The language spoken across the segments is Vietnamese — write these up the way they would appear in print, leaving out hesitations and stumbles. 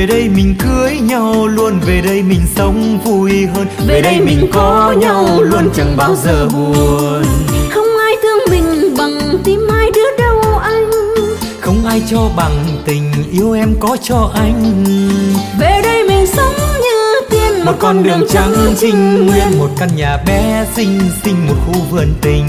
Về đây mình cưới nhau luôn, về đây mình sống vui hơn. Về đây mình có nhau luôn, chẳng bao giờ buồn. Không ai thương mình bằng tim hai đứa đâu anh. Không ai cho bằng tình yêu em có cho anh. Về đây mình sống như tiên, một con đường trắng trinh nguyên, một căn nhà bé xinh xinh, một khu vườn tình.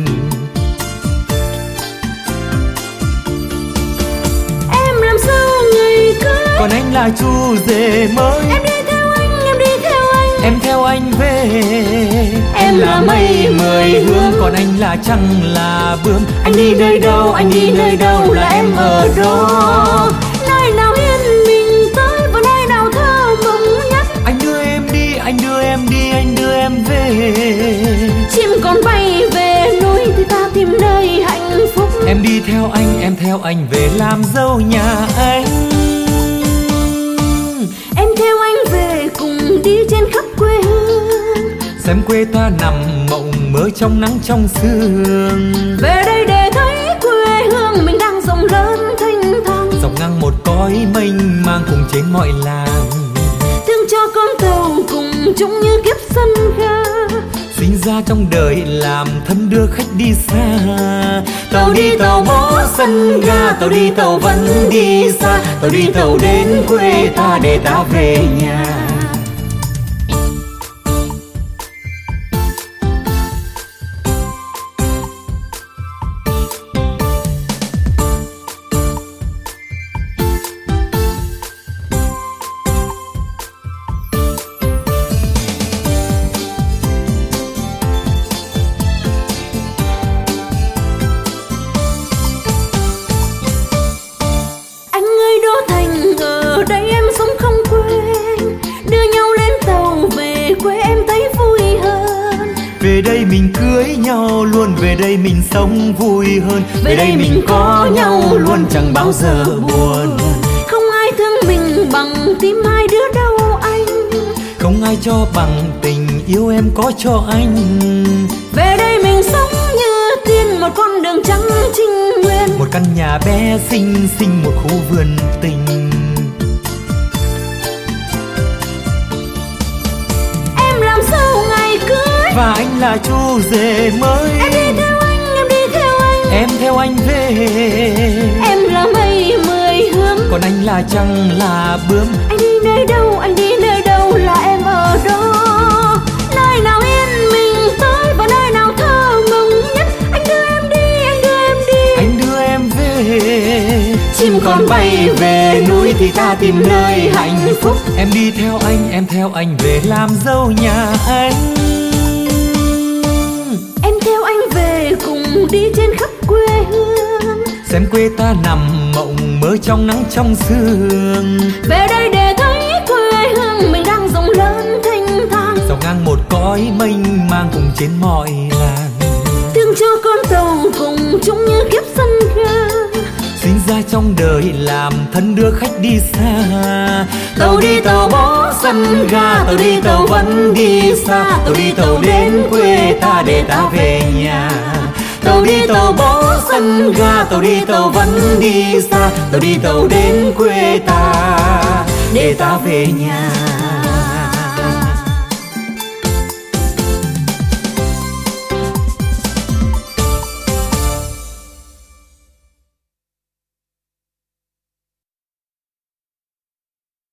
Em làm sao ngày cưới, còn anh là chú rể mới. Em đi theo anh, em đi theo anh, em theo anh về. Em là mây mười hướng, còn anh là trăng là bướm. Anh đi nơi đâu, anh đi nơi đâu là em ở đó. Nơi nào yên mình tới và nơi nào thơ mộng nhất. Anh đưa em đi, anh đưa em đi, anh đưa em về. Chim còn bay về núi thì ta tìm nơi hạnh phúc. Em đi theo anh, em theo anh về làm dâu nhà anh. Em theo anh về cùng đi trên khắp quê hương, xem quê ta nằm mộng mơ trong nắng trong sương. Về đây để thấy quê hương mình đang rộng lớn thanh thang, dọc ngang một cõi mênh mang cùng trên mọi làng. thương cho con tàu cùng chung như kiếp sân ga. Sinh ra trong đời làm thân đưa khách đi xa. Tàu đi tàu bỏ sân ga, tàu đi tàu vẫn đi xa. Tàu đi tàu đến quê ta để ta về nhà. Về đây mình cưới nhau luôn, về đây mình sống vui hơn. Về đây mình có nhau luôn, chẳng bao giờ buồn. Không ai thương mình bằng tim hai đứa đâu anh. Không ai cho bằng tình yêu em có cho anh. Về đây mình sống như tiên, một con đường trắng trinh nguyên, một căn nhà bé xinh xinh, một khu vườn tình. Em làm sao ngày cưới, và anh là chú rể mới. Em đi theo anh, em đi theo anh, em theo anh về. Em là mây mười hướng, còn anh là trăng là bướm. Anh đi nơi đâu, anh đi nơi đâu là em ở đó. Nơi nào yên mình tới và nơi nào thơ mộng nhất. Anh đưa em đi, anh đưa em đi, anh đưa em về. Chim còn bay về núi thì ta tìm nơi hạnh phúc. Em đi theo anh, em theo anh về làm dâu nhà anh. Em theo anh về cùng đi trên khắp quê hương, xem quê ta nằm mộng mơ trong nắng trong sương. Về đây để thấy quê hương mình đang rộng lớn thanh thang, dọc ngang một cõi mênh mang cùng trên mọi làng. thương cho con tàu cùng chung như kiếp sân ga. Sinh ra trong đời làm thân đưa khách đi xa. Tàu đi tàu bỏ sân ga, tàu đi tàu vẫn đi xa. Tàu đi tàu đến quê ta để ta về nhà. Tàu đi tàu bỏ sân ga, tàu đi tàu vẫn đi xa. Tàu đi tàu đến quê ta để ta về nhà.